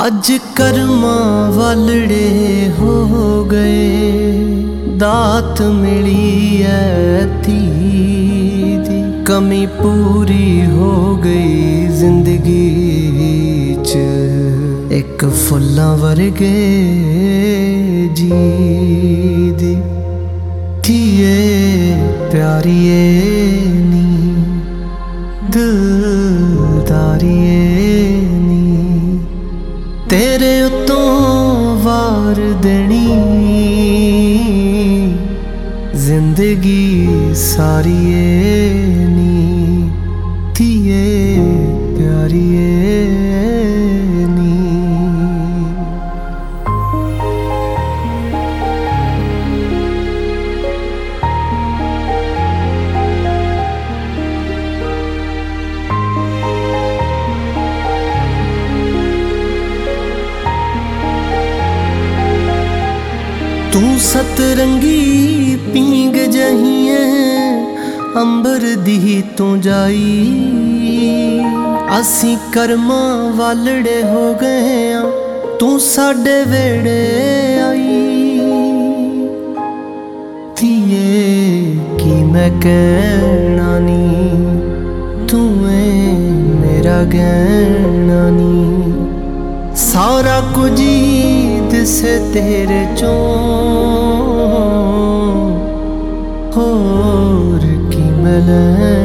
ਅੱਜ ਕਰਮਾਂ ਵਾਲੜੇ ਹੋ ਗਏ, ਦਾਤ ਮਿਲੀ ਐ ਧੀ ਦੀ। ਕਮੀ ਪੂਰੀ ਹੋ ਗਈ ਜ਼ਿੰਦਗੀ 'ਚ, ਇੱਕ ਫੁੱਲਾਂ ਵਰਗੇ ਜੀ ਦੀ। ਧੀਏ ਪਿਆਰੀਏ ਨੀ, ਦਿਲਦਾਰੀਏ ਨੀ, तेरे उत्तों वार देनी जिंदगी सारी नी। धीए प्यारिए नी। तू सतरंगी पींग जहिए अंबर दी तू जाई। असी कर्मा वालड़े हो गए हाँ, तू साडे वेड़े आई। धीए की मैं कहना नी, तू मेरा गहना नी। सारा कुछ दिसे तेरे चों, होर की मैं